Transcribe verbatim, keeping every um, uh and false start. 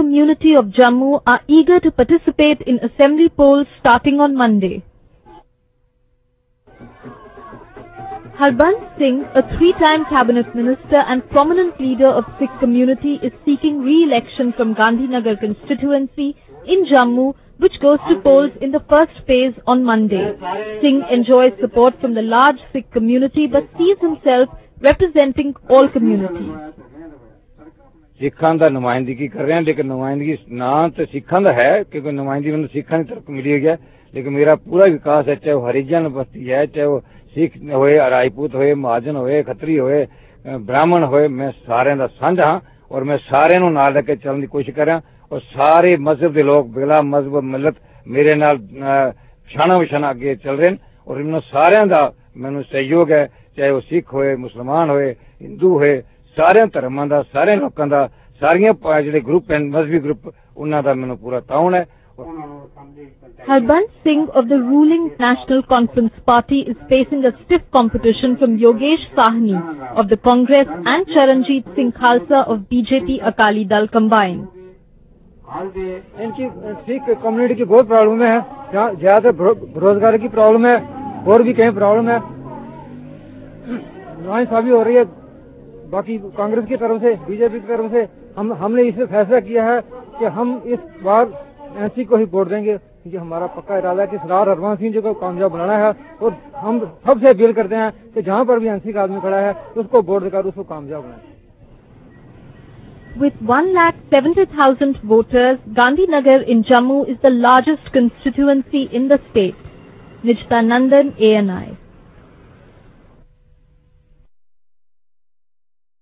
community of Jammu are eager to participate in assembly polls starting on Monday. Harbans Singh, a three-time cabinet minister and prominent leader of Sikh community, is seeking re-election from Gandhinagar constituency in Jammu, which goes to polls in the first phase on Monday. Singh enjoys support from the large Sikh community but sees himself representing all communities. सिखां दा नुमाइंदगी कर रहे हैं, लेकिन नुमाइंदगी ना तो सिखां दा है क्योंकि नुमाइंदगी मैंने सिखां की तरफ मिली है, लेकिन मेरा पूरा विकास है, चाहे वो हरिजन बस्ती है, चाहे वो सिख होए, राजपूत होए, महाजन होए, खत्री होए, ब्राह्मण होए, मैं सारे दा सांझा हां और मैं सारे नूं नाल लेके चलने की कोशिश कर रहा और सारे मजहब के लोग बिला मजहब मिलत मेरे नाल शाना विशाना अगे चल रहे हैं और इन सारे दा मैनू सहयोग है, चाहे वो सिख होए, मुसलमान होए, हिंदू होए, सारे धर्मां दा, सारे लोकां दा, सारियां जिहड़े ग्रुप हैं मजहबी ग्रुप उन्हां दा मैनू पूरा ताउन है. Harbans Singh of the ruling National Conference Party is facing a stiff competition from Yogesh Sahni of the Congress and Charanjit Singh Khalsa of B J P Akali Dal combined. इनकी Sikh community की बहुत problem है, ज्यादा बेरोजगारी की problem है और भी कई प्रॉब्लम है. नाइंसाफी हो रही है. बाकी कांग्रेस की तरफ से, बीजेपी की तरफ से हम हमने इसे फैसला किया है कि हम इस बार एनसी को ही वोट देंगे क्योंकि हमारा पक्का इरादा है कि सरदार हरवंश सिंह जी को कामयाब बनाना है और हम सबसे अपील करते हैं कि जहां पर भी एनसी का आदमी खड़ा है उसको वोट देकर उसको कामयाब बनाए. With one lakh seventy thousand voters, Gandhinagar in Jammu is the largest constituency in the state. Nijta Nandan, A N I.